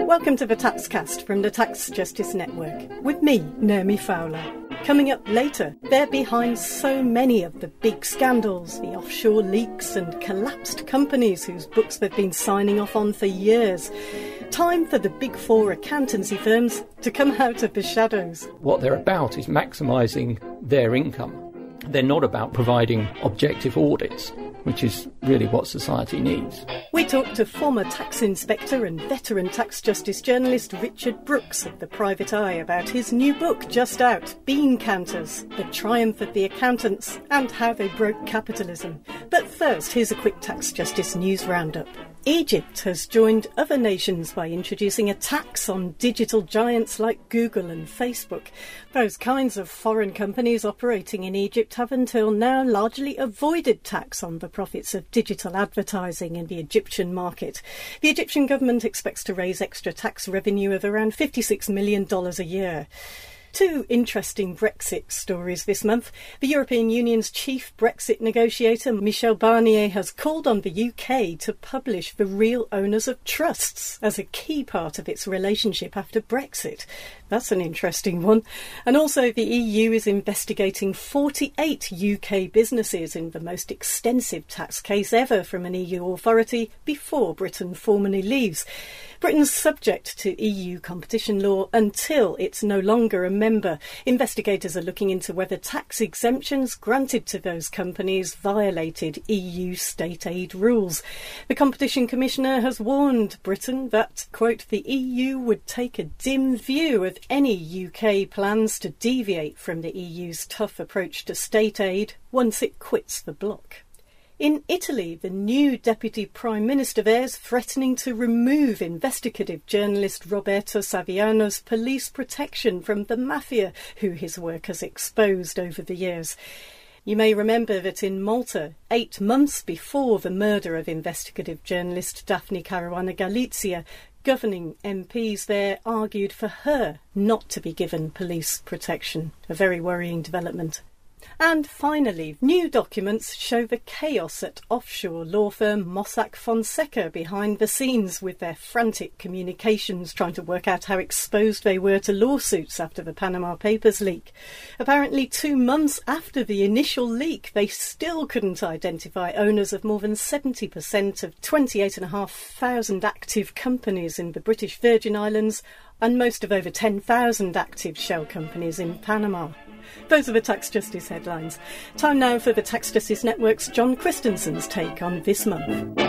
Welcome to the Taxcast from the Tax Justice Network, with me, Naomi Fowler. Coming up later, they're behind so many of the big scandals, the offshore leaks and collapsed companies whose books they've been signing off on for years. Time for the big four accountancy firms to come out of the shadows. What they're about is maximising their income. They're not about providing objective audits, which is really what society needs. We talked to former tax inspector and veteran tax justice journalist Richard Brooks of The Private Eye about his new book just out, Bean Counters, The Triumph of the Accountants and How They Broke Capitalism. But first, here's a quick tax justice news roundup. Egypt has joined other nations by introducing a tax on digital giants like Google and Facebook. Those kinds of foreign companies operating in Egypt have until now largely avoided tax on the profits of digital advertising in the Egyptian market. The Egyptian government expects to raise extra tax revenue of around $56 million a year. Two interesting Brexit stories this month. The European Union's chief Brexit negotiator, Michel Barnier, has called on the UK to publish the real owners of trusts as a key part of its relationship after Brexit. That's an interesting one. And also the EU is investigating 48 UK businesses in the most extensive tax case ever from an EU authority before Britain formally leaves. Britain's subject to EU competition law until it's no longer a member. Investigators are looking into whether tax exemptions granted to those companies violated EU state aid rules. The Competition Commissioner has warned Britain that, quote, the EU would take a dim view of any UK plans to deviate from the EU's tough approach to state aid once it quits the bloc. In Italy, the new Deputy Prime Minister there is threatening to remove investigative journalist Roberto Saviano's police protection from the mafia, who his work has exposed over the years. You may remember that in Malta, 8 months before the murder of investigative journalist Daphne Caruana Galizia, governing MPs there argued for her not to be given police protection. A very worrying development. And finally, new documents show the chaos at offshore law firm Mossack Fonseca behind the scenes with their frantic communications trying to work out how exposed they were to lawsuits after the Panama Papers leak. Apparently 2 months after the initial leak, they still couldn't identify owners of more than 70% of 28,500 active companies in the British Virgin Islands and most of over 10,000 active shell companies in Panama. Those are the Tax Justice headlines. Time now for the Tax Justice Network's John Christensen's take on this month.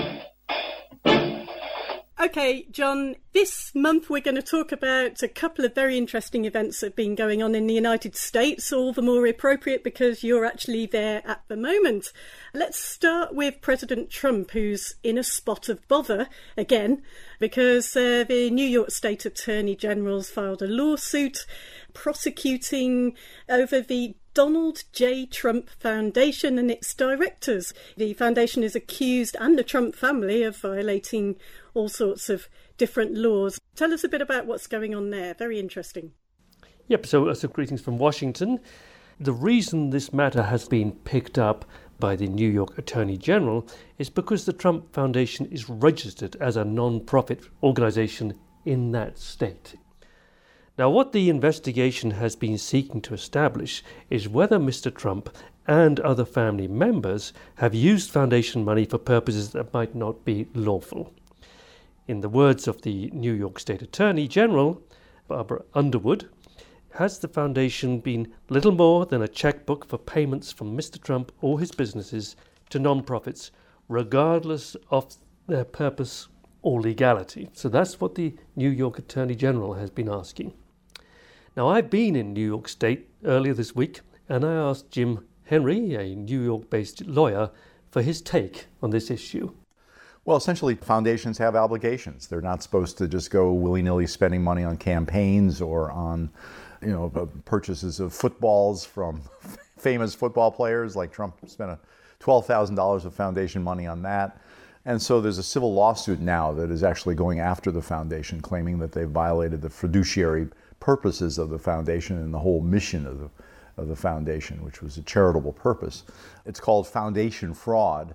OK, John, this month we're going to talk about a couple of very interesting events that have been going on in the United States, all the more appropriate because you're actually there at the moment. Let's start with President Trump, who's in a spot of bother again, because the New York State Attorney General's filed a lawsuit prosecuting over the Donald J. Trump Foundation and its directors. The foundation is accused, and the Trump family, of violating all sorts of different laws. Tell us a bit about what's going on there. Very interesting. Yep, so greetings from Washington. The reason this matter has been picked up by the New York Attorney General is because the Trump Foundation is registered as a non-profit organization in that state. Now, what the investigation has been seeking to establish is whether Mr. Trump and other family members have used foundation money for purposes that might not be lawful. In the words of the New York State Attorney General, Barbara Underwood, has the foundation been little more than a checkbook for payments from Mr. Trump or his businesses to non-profits, regardless of their purpose or legality? So that's what the New York Attorney General has been asking. Now, I've been in New York State earlier this week, and I asked Jim Henry, a New York-based lawyer, for his take on this issue. Well, essentially, foundations have obligations. They're not supposed to just go willy-nilly spending money on campaigns or on, purchases of footballs from famous football players. Like Trump spent $12,000 of foundation money on that. And so there's a civil lawsuit now that is actually going after the foundation, claiming that they violated the fiduciary purposes of the foundation and the whole mission of the foundation, which was a charitable purpose. It's called foundation fraud.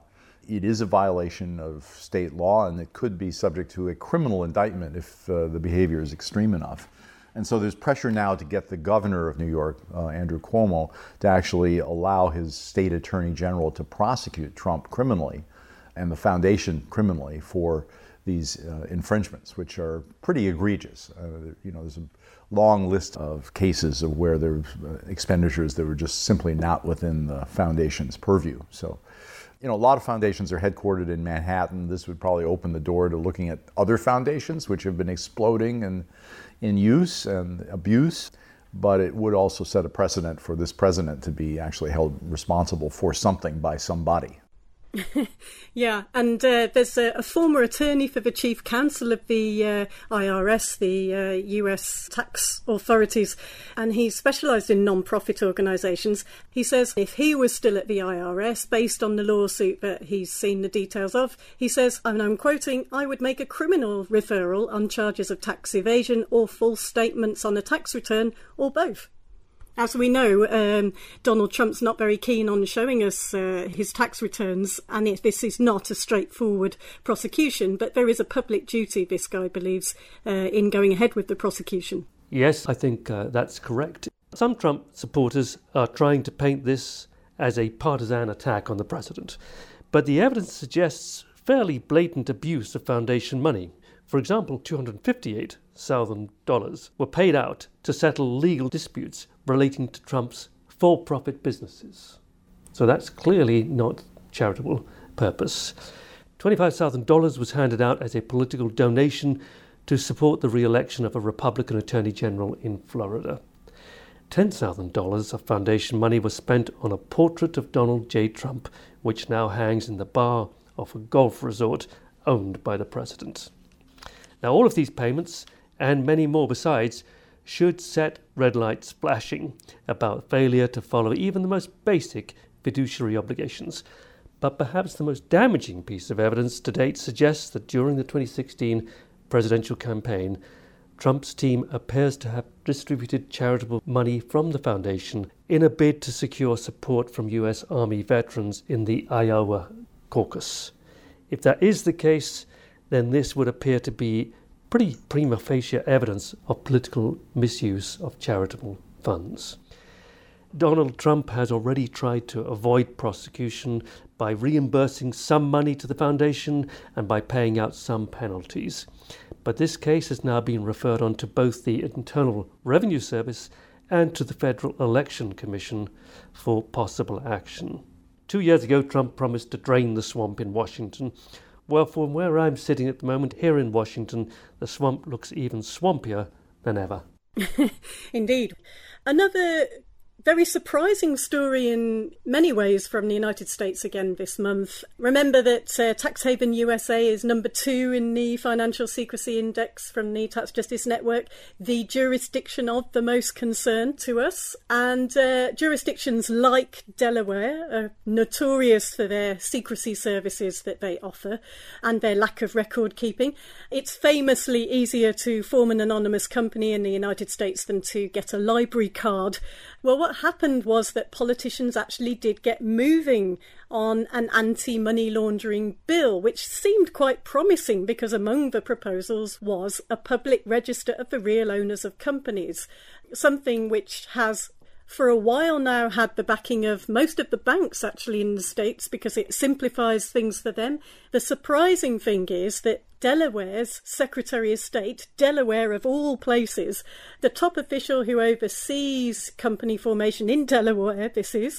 it is a violation of state law, and it could be subject to a criminal indictment if the behavior is extreme enough. And so there's pressure now to get the governor of New York, Andrew Cuomo, to actually allow his state attorney general to prosecute Trump criminally and the foundation criminally for these infringements, which are pretty egregious. There's a long list of cases of where there were expenditures that were just simply not within the foundation's purview. So, a lot of foundations are headquartered in Manhattan. This would probably open the door to looking at other foundations which have been exploding in use and abuse, but it would also set a precedent for this president to be actually held responsible for something by somebody. Yeah, and there's a former attorney for the chief counsel of the IRS, the US tax authorities, and he specialised in non-profit organisations. He says if he was still at the IRS, based on the lawsuit that he's seen the details of, he says, and I'm quoting, "I would make a criminal referral on charges of tax evasion or false statements on a tax return, or both." As we know, Donald Trump's not very keen on showing us his tax returns, and this is not a straightforward prosecution, but there is a public duty, this guy believes, in going ahead with the prosecution. Yes, I think that's correct. Some Trump supporters are trying to paint this as a partisan attack on the president, but the evidence suggests fairly blatant abuse of foundation money. For example, $258,000 were paid out to settle legal disputes relating to Trump's for-profit businesses. So that's clearly not charitable purpose. $25,000 was handed out as a political donation to support the re-election of a Republican Attorney General in Florida. $10,000 of foundation money was spent on a portrait of Donald J. Trump, which now hangs in the bar of a golf resort owned by the president. Now, all of these payments, and many more besides, should set red lights flashing about failure to follow even the most basic fiduciary obligations. But perhaps the most damaging piece of evidence to date suggests that during the 2016 presidential campaign, Trump's team appears to have distributed charitable money from the foundation in a bid to secure support from US Army veterans in the Iowa caucus. If that is the case, then this would appear to be pretty prima facie evidence of political misuse of charitable funds. Donald Trump has already tried to avoid prosecution by reimbursing some money to the foundation and by paying out some penalties. But this case has now been referred on to both the Internal Revenue Service and to the Federal Election Commission for possible action. 2 years ago, Trump promised to drain the swamp in Washington. Well, from where I'm sitting at the moment here in Washington, the swamp looks even swampier than ever. Indeed. Another very surprising story in many ways from the United States again this month. Remember that Tax Haven USA is number 2 in the Financial Secrecy Index from the Tax Justice Network, the jurisdiction of the most concern to us. And jurisdictions like Delaware are notorious for their secrecy services that they offer and their lack of record keeping. It's famously easier to form an anonymous company in the United States than to get a library card. Well, what happened was that politicians actually did get moving on an anti-money laundering bill, which seemed quite promising because among the proposals was a public register of the real owners of companies, something which has for a while now had the backing of most of the banks actually in the States because it simplifies things for them. The surprising thing is that Delaware's Secretary of State, Delaware of all places, the top official who oversees company formation in Delaware,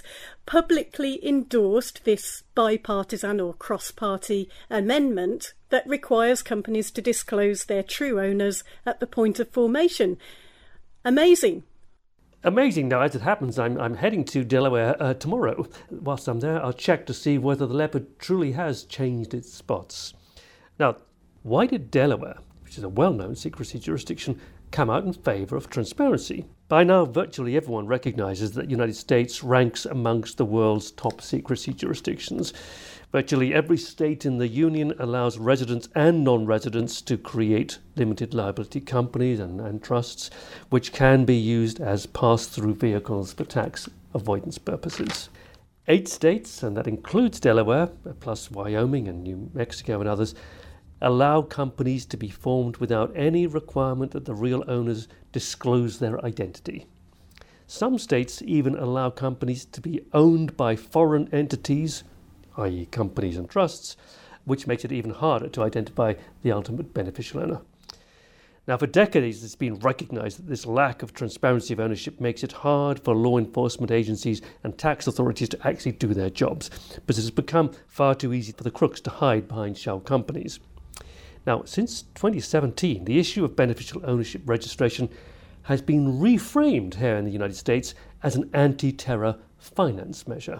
publicly endorsed this bipartisan or cross-party amendment that requires companies to disclose their true owners at the point of formation. Amazing. Amazing. Now, as it happens, I'm heading to Delaware tomorrow. Whilst I'm there, I'll check to see whether the leopard truly has changed its spots. Now, why did Delaware, which is a well-known secrecy jurisdiction, come out in favour of transparency? By now, virtually everyone recognises that the United States ranks amongst the world's top secrecy jurisdictions. Virtually every state in the Union allows residents and non-residents to create limited liability companies and trusts, which can be used as pass-through vehicles for tax avoidance purposes. 8 states, and that includes Delaware, plus Wyoming and New Mexico and others, allow companies to be formed without any requirement that the real owners disclose their identity. Some states even allow companies to be owned by foreign entities, i.e. companies and trusts, which makes it even harder to identify the ultimate beneficial owner. Now, for decades, it's been recognised that this lack of transparency of ownership makes it hard for law enforcement agencies and tax authorities to actually do their jobs, because it has become far too easy for the crooks to hide behind shell companies. Now, since 2017, the issue of beneficial ownership registration has been reframed here in the United States as an anti-terror finance measure.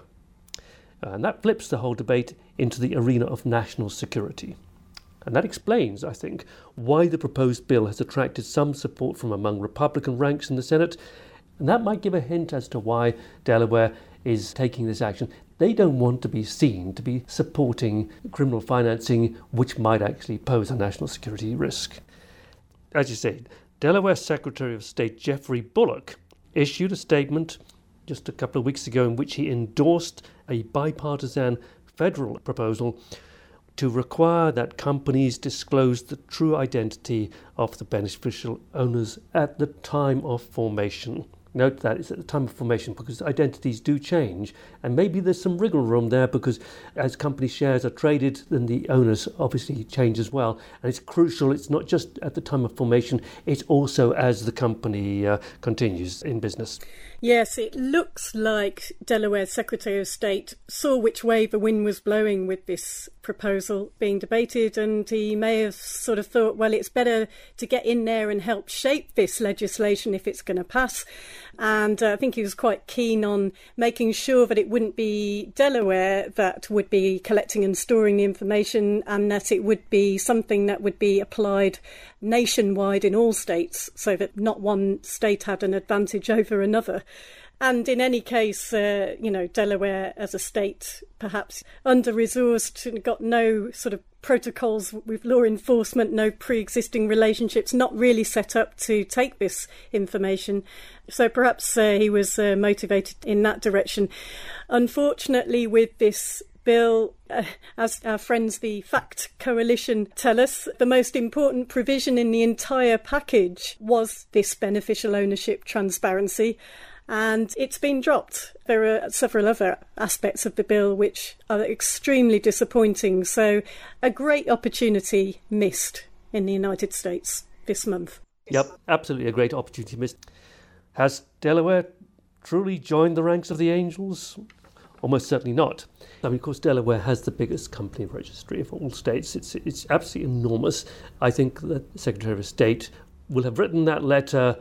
And that flips the whole debate into the arena of national security. And that explains, I think, why the proposed bill has attracted some support from among Republican ranks in the Senate. And that might give a hint as to why Delaware is taking this action. They don't want to be seen to be supporting criminal financing, which might actually pose a national security risk. As you say, Delaware Secretary of State Jeffrey Bullock issued a statement just a couple of weeks ago in which he endorsed a bipartisan federal proposal to require that companies disclose the true identity of the beneficial owners at the time of formation. Note that it's at the time of formation because identities do change, and maybe there's some wriggle room there because as company shares are traded, then the owners obviously change as well. And it's crucial, it's not just at the time of formation, it's also as the company continues in business. Yes, it looks like Delaware's Secretary of State saw which way the wind was blowing with this proposal being debated, and he may have sort of thought, well, it's better to get in there and help shape this legislation if it's going to pass. And I think he was quite keen on making sure that it wouldn't be Delaware that would be collecting and storing the information, and that it would be something that would be applied nationwide in all states, so that not one state had an advantage over another. And in any case, Delaware as a state, perhaps under-resourced and got no sort of protocols with law enforcement, no pre-existing relationships, not really set up to take this information. So perhaps he was motivated in that direction. Unfortunately, with this bill, as our friends the FACT Coalition tell us, the most important provision in the entire package was this beneficial ownership transparency, and it's been dropped. There are several other aspects of the bill which are extremely disappointing, so a great opportunity missed in the United States this month. Yep, absolutely a great opportunity missed. Has Delaware truly joined the ranks of the angels? Almost certainly not. I mean, of course, Delaware has the biggest company registry of all states. It's absolutely enormous. I think that the Secretary of State will have written that letter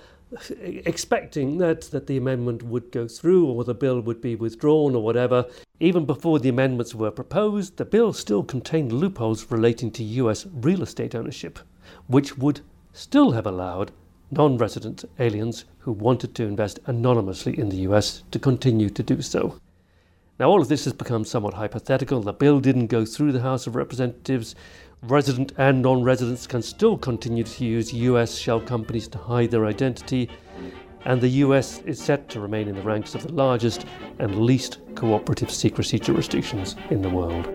expecting that the amendment would go through or the bill would be withdrawn or whatever. Even before the amendments were proposed, the bill still contained loopholes relating to US real estate ownership, which would still have allowed non-resident aliens who wanted to invest anonymously in the US to continue to do so. Now, all of this has become somewhat hypothetical. The bill didn't go through the House of Representatives. Resident and non-residents can still continue to use US shell companies to hide their identity, and the US is set to remain in the ranks of the largest and least cooperative secrecy jurisdictions in the world.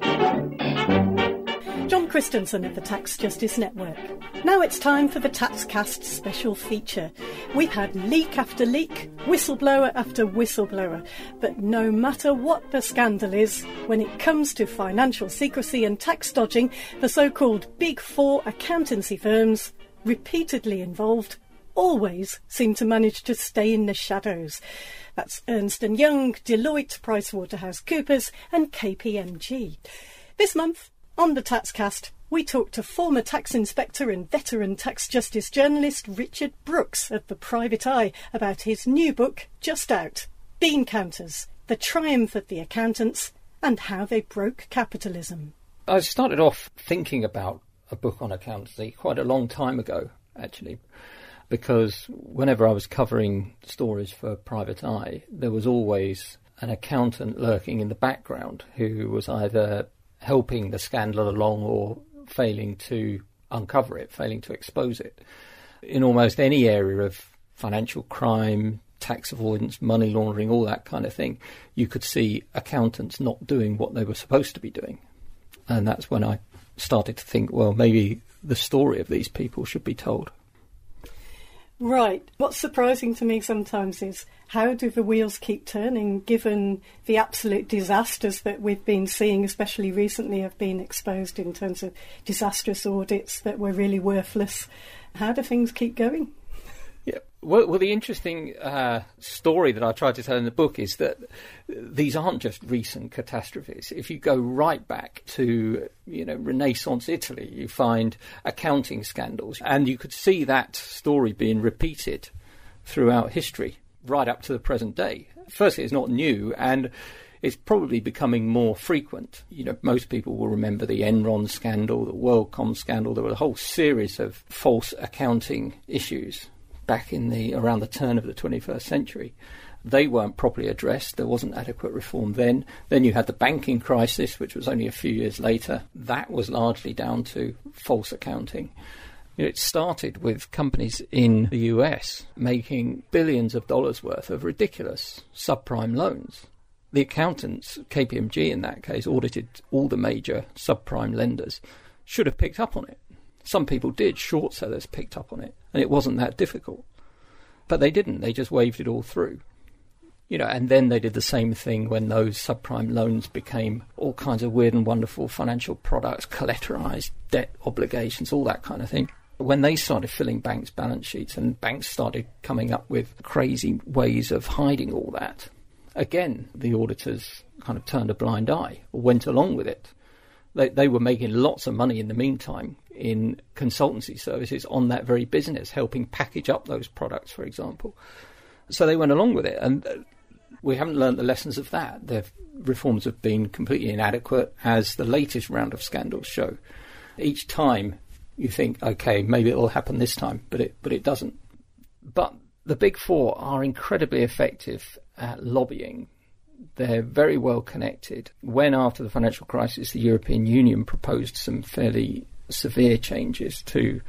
John Christensen of the Tax Justice Network. Now it's time for the TaxCast special feature. We've had leak after leak, whistleblower after whistleblower, but no matter what the scandal is, when it comes to financial secrecy and tax dodging, the so-called Big Four accountancy firms, repeatedly involved, always seem to manage to stay in the shadows. That's Ernst & Young, Deloitte, PricewaterhouseCoopers and KPMG. This month, on the TaxCast, we talked to former tax inspector and veteran tax justice journalist Richard Brooks of The Private Eye about his new book, just out, Bean Counters, The Triumph of the Accountants and How They Broke Capitalism. I started off thinking about a book on accountancy quite a long time ago, actually, because whenever I was covering stories for Private Eye, there was always an accountant lurking in the background who was either helping the scandal along or failing to uncover it, failing to expose it. In almost any area of financial crime, tax avoidance, money laundering, all that kind of thing, you could see accountants not doing what they were supposed to be doing. And that's when I started to think, well, maybe the story of these people should be told. Right. What's surprising to me sometimes is how do the wheels keep turning, given the absolute disasters that we've been seeing, especially recently, have been exposed in terms of disastrous audits that were really worthless. How do things keep going? Yeah. Well, the interesting story that I tried to tell in the book is that these aren't just recent catastrophes. If you go right back to, Renaissance Italy, you find accounting scandals, and you could see that story being repeated throughout history, right up to the present day. Firstly, it's not new, and it's probably becoming more frequent. Most people will remember the Enron scandal, the WorldCom scandal. There were a whole series of false accounting issues back around the turn of the 21st century. They weren't properly addressed. There wasn't adequate reform then. Then you had the banking crisis, which was only a few years later. That was largely down to false accounting. It started with companies in the US making billions of dollars worth of ridiculous subprime loans. The accountants, KPMG in that case, audited all the major subprime lenders, should have picked up on it. Some people did, short sellers picked up on it, and it wasn't that difficult. But they didn't, they just waved it all through. And then they did the same thing when those subprime loans became all kinds of weird and wonderful financial products, collateralized debt obligations, all that kind of thing. When they started filling banks' balance sheets and banks started coming up with crazy ways of hiding all that, again, the auditors kind of turned a blind eye or went along with it. They were making lots of money in the meantime in consultancy services on that very business, helping package up those products, for example. So they went along with it, and we haven't learned the lessons of that. The reforms have been completely inadequate, as the latest round of scandals show. Each time you think, OK, maybe it'll happen this time, but it doesn't. But the Big Four are incredibly effective at lobbying. They're very well connected. When, after the financial crisis, the European Union proposed some fairly severe changes to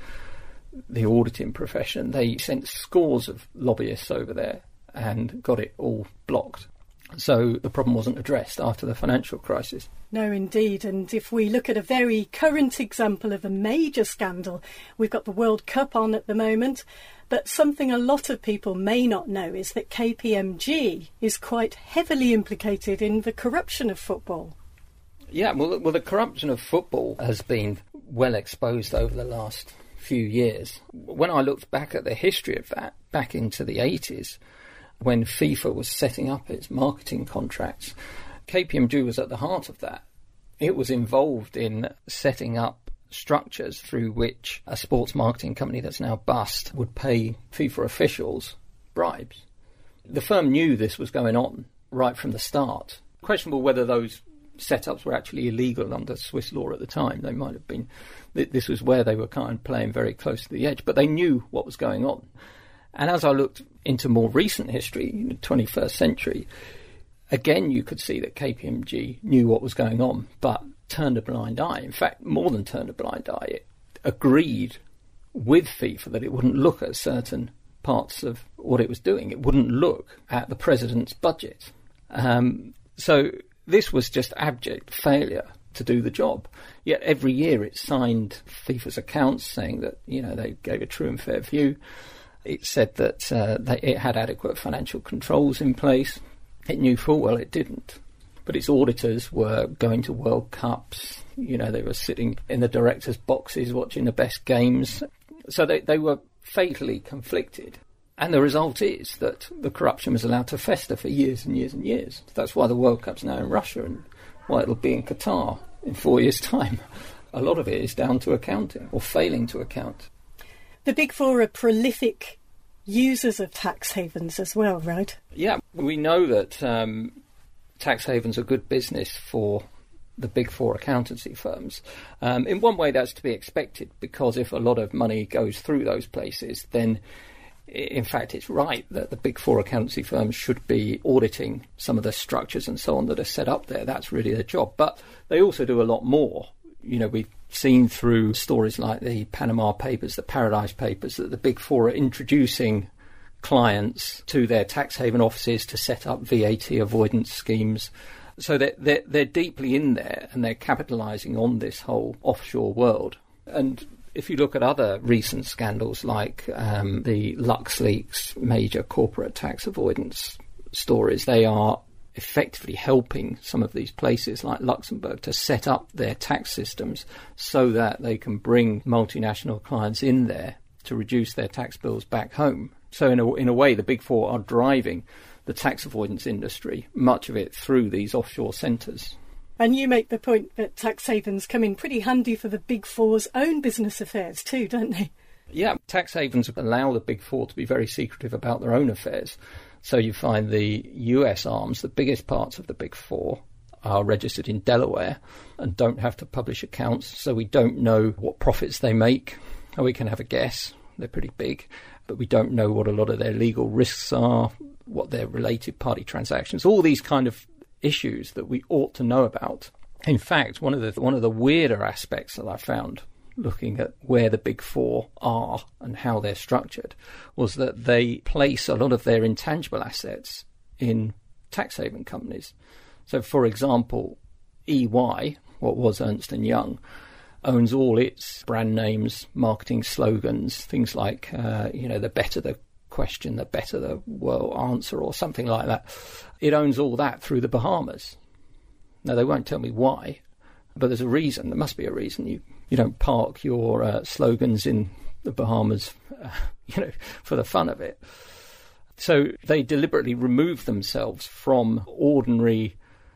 the auditing profession, they sent scores of lobbyists over there and got it all blocked. So the problem wasn't addressed after the financial crisis. No, indeed. And if we look at a very current example of a major scandal, we've got the World Cup on at the moment. But something a lot of people may not know is that KPMG is quite heavily implicated in the corruption of football. Yeah, well, the corruption of football has been well exposed over the last few years. When I looked back at the history of that, back into the 80s, when FIFA was setting up its marketing contracts, KPMG was at the heart of that. It was involved in setting up structures through which a sports marketing company that's now bust would pay FIFA officials bribes. The firm knew this was going on right from the start. Questionable whether those setups were actually illegal under Swiss law at the time. They might have been. This was where they were kind of playing very close to the edge, but they knew what was going on. And as I looked into more recent history, in the 21st century, again you could see that KPMG knew what was going on, but turned a blind eye. In fact, more than turned a blind eye, it agreed with FIFA that it wouldn't look at certain parts of what it was doing. It wouldn't look at the president's budget. So this was just abject failure to do the job. Yet every year it signed FIFA's accounts saying that, they gave a true and fair view. It said that it had adequate financial controls in place. It knew full well it didn't. But its auditors were going to World Cups. They were sitting in the directors' boxes watching the best games. So they were fatally conflicted. And the result is that the corruption was allowed to fester for years and years and years. That's why the World Cup's now in Russia and why it'll be in Qatar in 4 years' time. A lot of it is down to accounting or failing to account. The Big Four are prolific users of tax havens as well, right? Yeah, we know that tax havens are good business for the Big Four accountancy firms. In one way, that's to be expected, because if a lot of money goes through those places, then in fact it's right that the Big Four accountancy firms should be auditing some of the structures and so on that are set up there. That's really their job. But they also do a lot more. We've seen through stories like the Panama Papers, the Paradise Papers, that the Big Four are introducing clients to their tax haven offices to set up VAT avoidance schemes. So they're deeply in there, and they're capitalising on this whole offshore world. And if you look at other recent scandals like the LuxLeaks major corporate tax avoidance stories, they are effectively helping some of these places like Luxembourg to set up their tax systems so that they can bring multinational clients in there to reduce their tax bills back home. So in a way, the Big Four are driving the tax avoidance industry, much of it through these offshore centres. And you make the point that tax havens come in pretty handy for the Big Four's own business affairs too, don't they? Yeah, tax havens allow the Big Four to be very secretive about their own affairs. So you find the US arms, the biggest parts of the Big Four, are registered in Delaware and don't have to publish accounts, so we don't know what profits they make. We can have a guess. They're pretty big, but we don't know what a lot of their legal risks are, what their related party transactions, all these kind of issues that we ought to know about. In fact, one of the weirder aspects that I found looking at where the Big Four are and how they're structured was that they place a lot of their intangible assets in tax haven companies. So, for example, EY, what was Ernst & Young, owns all its brand names, marketing slogans, things like, the better the question, the better the well answer, or something like that. It owns all that through the Bahamas. Now, they won't tell me why, but there's a reason. There must be a reason. You don't park your slogans in the Bahamas, for the fun of it. So they deliberately remove themselves from ordinary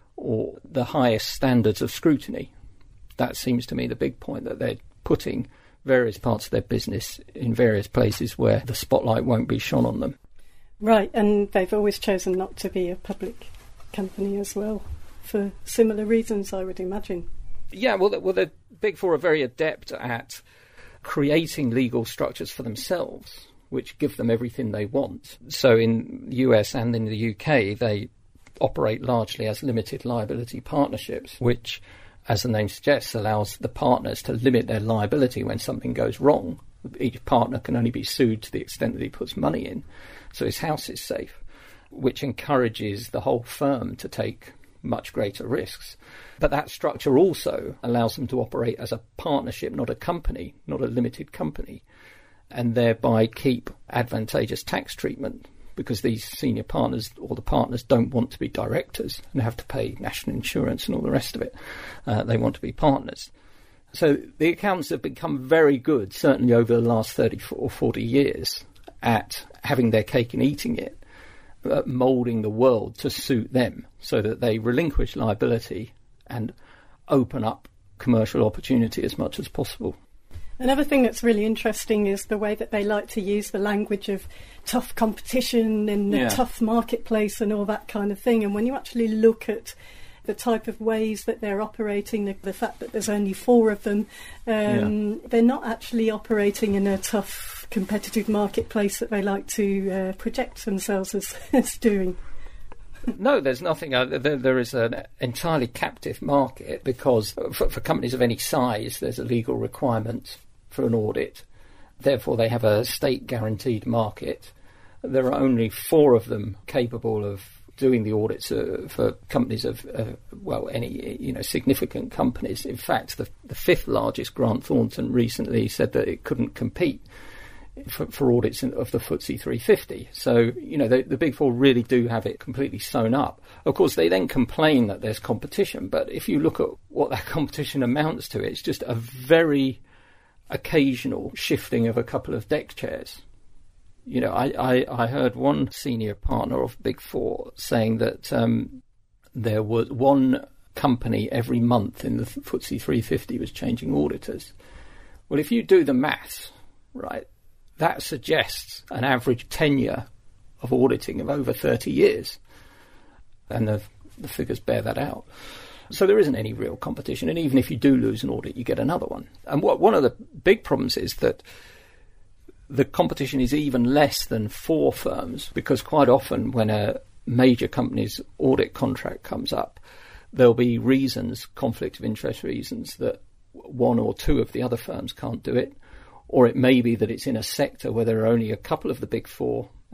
or the highest standards of scrutiny. That seems to me the big point, that they're putting various parts of their business in various places where the spotlight won't be shone on them. Right, and they've always chosen not to be a public company as well, for similar reasons, I would imagine. Yeah, well, the Big Four are very adept at creating legal structures for themselves, which give them everything they want. So in the US and in the UK, they operate largely as limited liability partnerships, which, as the name suggests, allows the partners to limit their liability when something goes wrong. Each partner can only be sued to the extent that he puts money in, so his house is safe, which encourages the whole firm to take much greater risks. But that structure also allows them to operate as a partnership, not a company, not a limited company, and thereby keep advantageous tax treatment, because these senior partners or the partners don't want to be directors and have to pay national insurance and all the rest of it. They want to be partners. So the accountants have become very good, certainly over the last 30 or 40 years, at having their cake and eating it, moulding the world to suit them so that they relinquish liability and open up commercial opportunity as much as possible. Another thing that's really interesting is the way that they like to use the language of tough competition in a tough marketplace and all that kind of thing. And when you actually look at the type of ways that they're operating, the fact that there's only 4 of them, they're not actually operating in a tough competitive marketplace that they like to project themselves as doing. No, there's nothing. There is an entirely captive market because for companies of any size, there's a legal requirement for an audit. Therefore, they have a state-guaranteed market. There are only 4 of them capable of doing the audits for companies of, any significant companies. In fact, the 5th largest, Grant Thornton, recently said that it couldn't compete for audits of the FTSE 350. So, the Big Four really do have it completely sewn up. Of course, they then complain that there's competition, but if you look at what that competition amounts to, it's just a very occasional shifting of a couple of deck chairs. I heard one senior partner of Big Four saying that there was one company every month in the FTSE 350 was changing auditors. Well, if you do the maths, right, that suggests an average tenure of auditing of over 30 years. And the figures bear that out. So there isn't any real competition. And even if you do lose an audit, you get another one. And one of the big problems is that the competition is even less than 4 firms, because quite often when a major company's audit contract comes up, there'll be reasons, conflict of interest reasons, that 1 or 2 of the other firms can't do it. Or it may be that it's in a sector where there are only a couple of the Big Four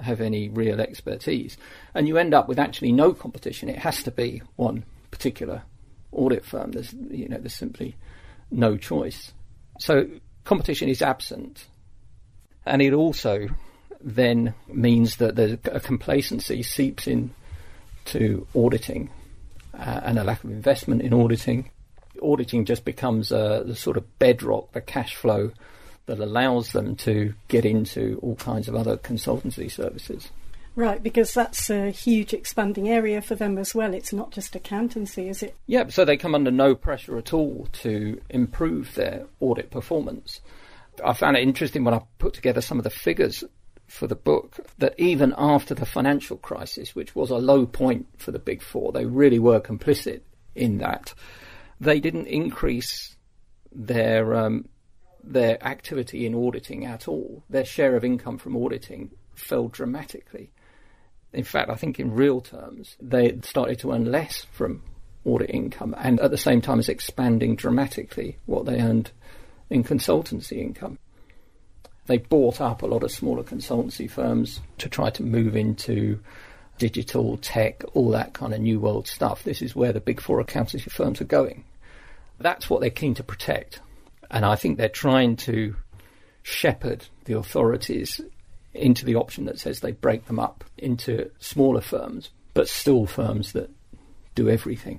have any real expertise. And you end up with actually no competition. It has to be one particular audit firm. There's simply no choice. So competition is absent. And it also then means that a complacency seeps in to auditing and a lack of investment in auditing. Auditing just becomes the sort of bedrock, the cash flow that allows them to get into all kinds of other consultancy services. Right, because that's a huge expanding area for them as well. It's not just accountancy, is it? Yeah, so they come under no pressure at all to improve their audit performance. I found it interesting when I put together some of the figures for the book that even after the financial crisis, which was a low point for the Big Four, they really were complicit in that. They didn't increase their activity in auditing at all. Their share of income from auditing fell dramatically. In fact, I think in real terms, they started to earn less from audit income, and at the same time as expanding dramatically what they earned in consultancy income. They bought up a lot of smaller consultancy firms to try to move into digital, tech, all that kind of new world stuff. This is where the Big Four accountancy firms are going. That's what they're keen to protect. And I think they're trying to shepherd the authorities into the option that says they break them up into smaller firms, but still firms that do everything.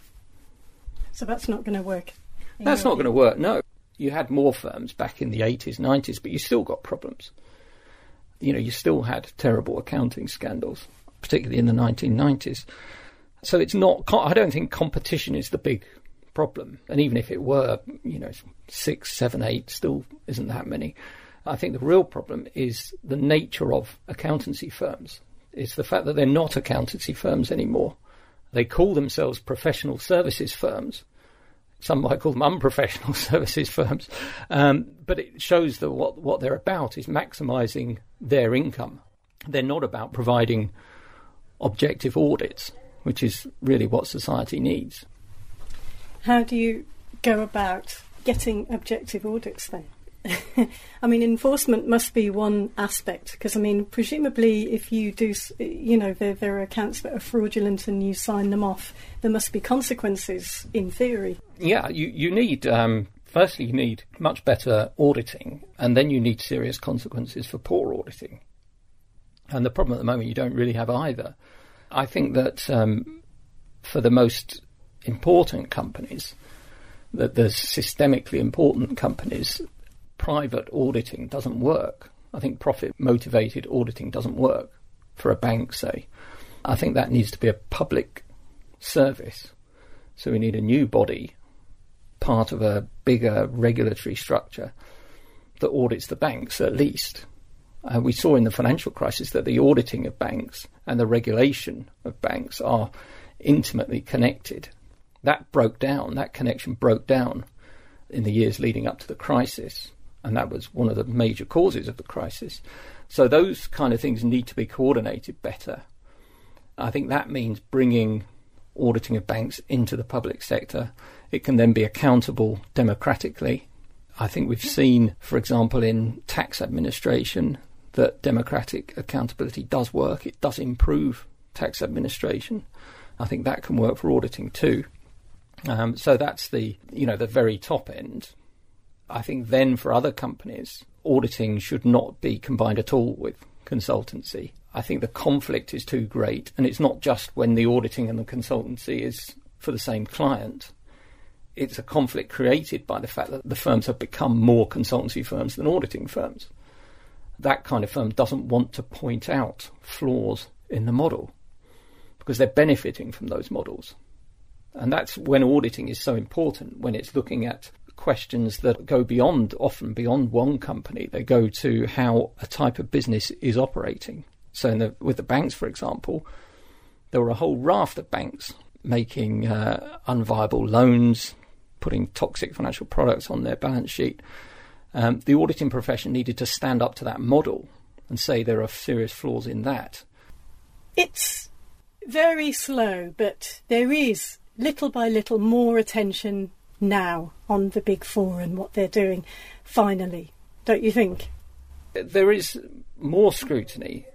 So that's not going to work? That's not going to work, no. You had more firms back in the 80s, 90s, but you still got problems. You still had terrible accounting scandals, particularly in the 1990s. So it's not, I don't think competition is the big problem. And even if it were, 6, 7, 8 still isn't that many. I think the real problem is the nature of accountancy firms. It's the fact that they're not accountancy firms anymore. They call themselves professional services firms. Some might call them unprofessional services firms. But it shows that what they're about is maximising their income. They're not about providing objective audits, which is really what society needs. How do you go about getting objective audits then? I mean, enforcement must be one aspect, because, presumably if you do, there are accounts that are fraudulent and you sign them off, there must be consequences in theory. Yeah, you need, firstly, you need much better auditing, and then you need serious consequences for poor auditing. And the problem at the moment, you don't really have either. I think that for the most important companies, that the systemically important companies, private auditing doesn't work. I think profit-motivated auditing doesn't work for a bank, say. I think that needs to be a public service. So we need a new body, part of a bigger regulatory structure that audits the banks, at least. We saw in the financial crisis that the auditing of banks and the regulation of banks are intimately connected. That connection broke down in the years leading up to the crisis. And that was one of the major causes of the crisis. So those kind of things need to be coordinated better. I think that means bringing auditing of banks into the public sector. It can then be accountable democratically. I think we've seen, for example, in tax administration, that democratic accountability does work. It does improve tax administration. I think that can work for auditing too. So that's the very top end. I think then for other companies, auditing should not be combined at all with consultancy. I think the conflict is too great, and it's not just when the auditing and the consultancy is for the same client. It's a conflict created by the fact that the firms have become more consultancy firms than auditing firms. That kind of firm doesn't want to point out flaws in the model because they're benefiting from those models. And that's when auditing is so important, when it's looking at questions that go often beyond one company. They go to how a type of business is operating. So with the banks, for example, there were a whole raft of banks making unviable loans, putting toxic financial products on their balance sheet. The auditing profession needed to stand up to that model and say there are serious flaws in that. It's very slow, but there is little by little more attention now on the Big Four and what they're doing, finally, don't you think? There is more scrutiny,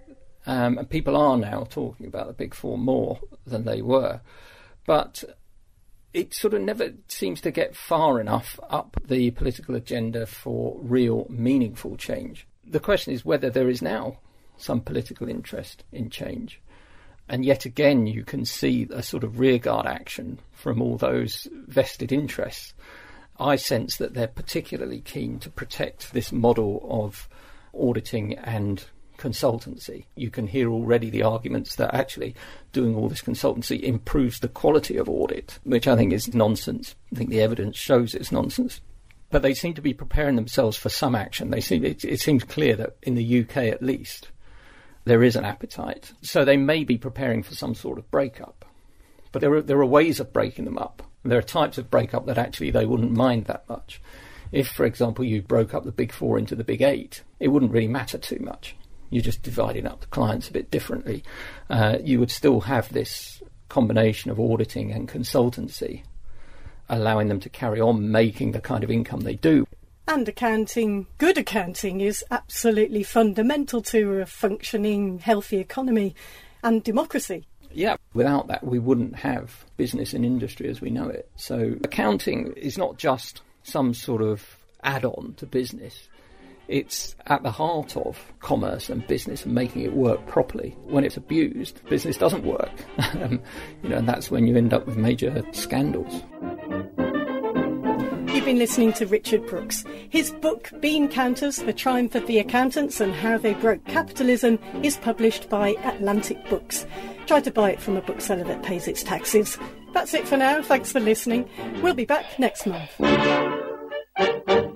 And people are now talking about the Big Four more than they were. But it sort of never seems to get far enough up the political agenda for real, meaningful change. The question is whether there is now some political interest in change. And yet again, you can see a sort of rearguard action from all those vested interests. I sense that they're particularly keen to protect this model of auditing and consultancy. You can hear already the arguments that actually doing all this consultancy improves the quality of audit, which I think is nonsense. I think the evidence shows it's nonsense. But they seem to be preparing themselves for some action. It seems clear that in the UK at least, there is an appetite. So they may be preparing for some sort of breakup. But there are ways of breaking them up. There are types of breakup that actually they wouldn't mind that much. If, for example, you broke up the Big Four into the Big Eight, it wouldn't really matter too much. You're just dividing up the clients a bit differently. You would still have this combination of auditing and consultancy, allowing them to carry on making the kind of income they do. And accounting, good accounting, is absolutely fundamental to a functioning, healthy economy and democracy. Yeah, without that, we wouldn't have business and industry as we know it. So accounting is not just some sort of add-on to business. It's at the heart of commerce and business and making it work properly. When it's abused, business doesn't work. And that's when you end up with major scandals. You've been listening to Richard Brooks. His book, Bean Counters, The Triumph of the Accountants and How They Broke Capitalism, is published by Atlantic Books. Try to buy it from a bookseller that pays its taxes. That's it for now. Thanks for listening. We'll be back next month.